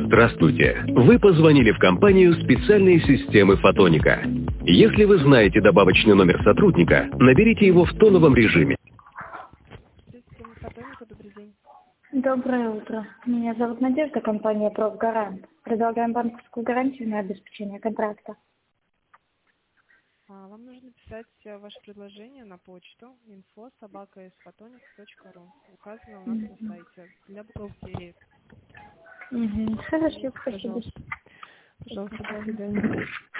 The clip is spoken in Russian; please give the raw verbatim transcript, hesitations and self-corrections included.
Здравствуйте. Вы позвонили в компанию специальной системы Фотоника. Если вы знаете добавочный номер сотрудника, наберите его в тоновом режиме. Система Фотоника, добрый день. Доброе утро. Меня зовут Надежда, компания «Профгарант». Предлагаем банковскую гарантию на обеспечение контракта. А, вам нужно писать э, ваше предложение на почту info собака эс фотоник точка ру. Указано у нас на сайте для бухгалтерии. Угу. Хорошо, спасибо. Пожалуйста. Пожалуйста, до свидания.